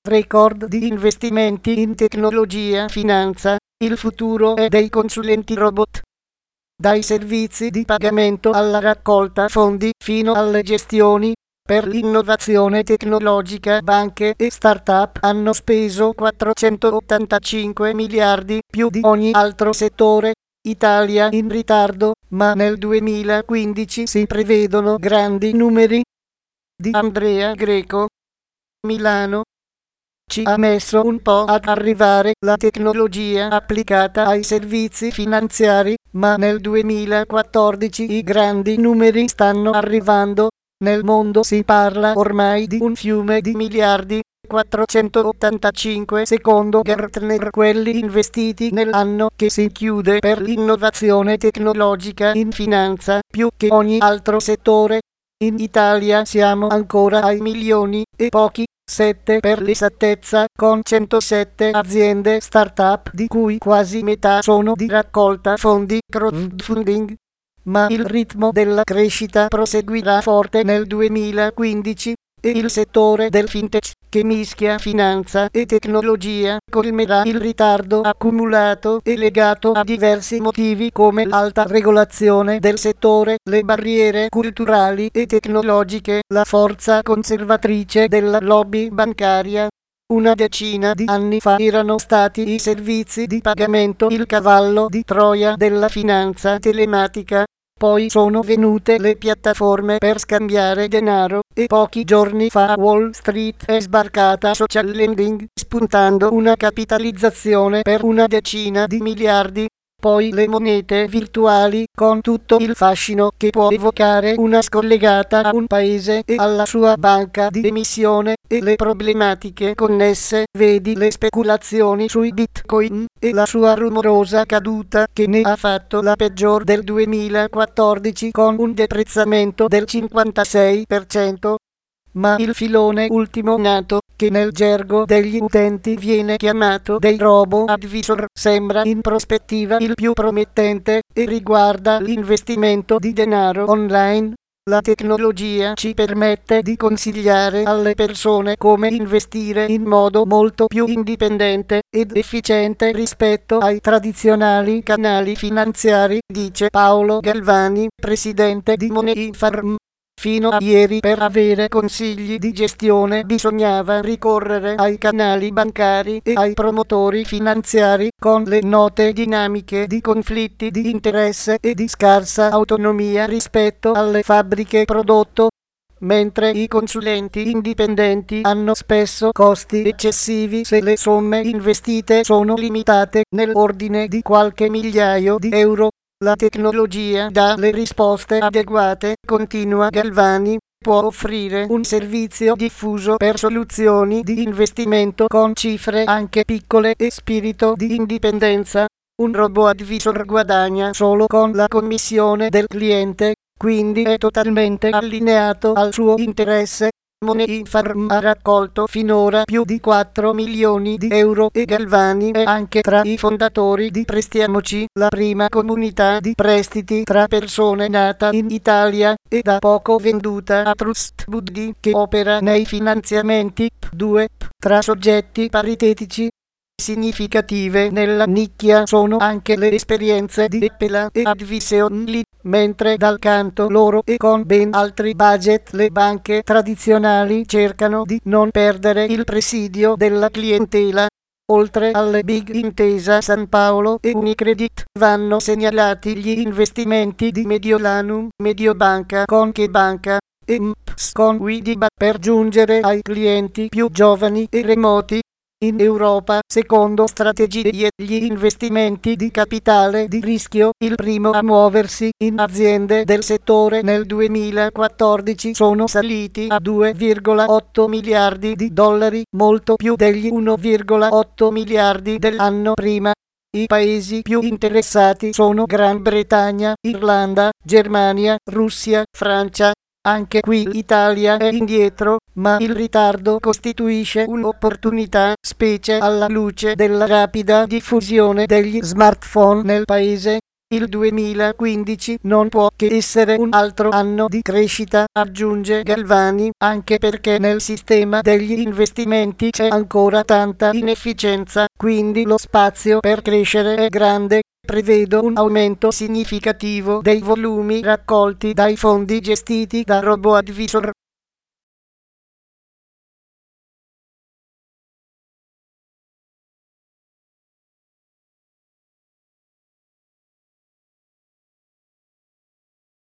record di investimenti in tecnologia, finanza, il futuro è dei consulenti robot. Dai servizi di pagamento alla raccolta fondi fino alle gestioni per l'innovazione tecnologica, banche e start-up hanno speso 485 miliardi, più di ogni altro settore. Italia in ritardo, ma nel 2015 si prevedono grandi numeri. Di Andrea Greco, Milano. Ci ha messo un po' ad arrivare la tecnologia applicata ai servizi finanziari, ma nel 2014 i grandi numeri stanno arrivando. Nel mondo si parla ormai di un fiume di miliardi, 485 secondo Gartner, quelli investiti nell'anno che si chiude per l'innovazione tecnologica in finanza, più che ogni altro settore. In Italia siamo ancora ai milioni e pochi, 7 per l'esattezza, con 107 aziende start-up, di cui quasi metà sono di raccolta fondi, crowdfunding. Ma il ritmo della crescita proseguirà forte nel 2015 e il settore del fintech, che mischia finanza e tecnologia, colmerà il ritardo accumulato e legato a diversi motivi come l'alta regolazione del settore, le barriere culturali e tecnologiche, la forza conservatrice della lobby bancaria. Una decina di anni fa erano stati i servizi di pagamento il cavallo di Troia della finanza telematica. Poi sono venute le piattaforme per scambiare denaro e pochi giorni fa a Wall Street è sbarcata social lending, spuntando una capitalizzazione per una decina di miliardi. Poi le monete virtuali, con tutto il fascino che può evocare una scollegata a un paese e alla sua banca di emissione, e le problematiche connesse, vedi le speculazioni sui bitcoin e la sua rumorosa caduta che ne ha fatto la peggior del 2014 con un deprezzamento del 56%. Ma il filone ultimo nato, che nel gergo degli utenti viene chiamato dei robo-advisor, sembra in prospettiva il più promettente e riguarda l'investimento di denaro online. La tecnologia ci permette di consigliare alle persone come investire in modo molto più indipendente ed efficiente rispetto ai tradizionali canali finanziari, dice Paolo Galvani, presidente di Money Farm. Fino a ieri per avere consigli di gestione bisognava ricorrere ai canali bancari e ai promotori finanziari, con le note dinamiche di conflitti di interesse e di scarsa autonomia rispetto alle fabbriche prodotto, mentre i consulenti indipendenti hanno spesso costi eccessivi se le somme investite sono limitate nell'ordine di qualche migliaio di euro. La tecnologia dà le risposte adeguate, continua Galvani, può offrire un servizio diffuso per soluzioni di investimento con cifre anche piccole e spirito di indipendenza. Un robo-advisor guadagna solo con la commissione del cliente, quindi è totalmente allineato al suo interesse. Money Farm ha raccolto finora più di 4 milioni di euro e Galvani è anche tra i fondatori di Prestiamoci, la prima comunità di prestiti tra persone nata in Italia e da poco venduta a Trust Buddy, che opera nei finanziamenti P2P tra soggetti paritetici. Significative nella nicchia sono anche le esperienze di Epela e Advision, mentre dal canto loro e con ben altri budget le banche tradizionali cercano di non perdere il presidio della clientela. Oltre alle big Intesa San Paolo e Unicredit, vanno segnalati gli investimenti di Mediolanum, Mediobanca con CheBanca e MPS con Widiba per giungere ai clienti più giovani e remoti. In Europa, secondo strategie, gli investimenti di capitale di rischio, il primo a muoversi in aziende del settore nel 2014, sono saliti a 2,8 miliardi di dollari, molto più degli 1,8 miliardi dell'anno prima. I paesi più interessati sono Gran Bretagna, Irlanda, Germania, Russia, Francia. Anche qui l'Italia è indietro, ma il ritardo costituisce un'opportunità, specie alla luce della rapida diffusione degli smartphone nel paese. Il 2015 non può che essere un altro anno di crescita, aggiunge Galvani, anche perché nel sistema degli investimenti c'è ancora tanta inefficienza, quindi lo spazio per crescere è grande. Prevedo un aumento significativo dei volumi raccolti dai fondi gestiti da RoboAdvisor.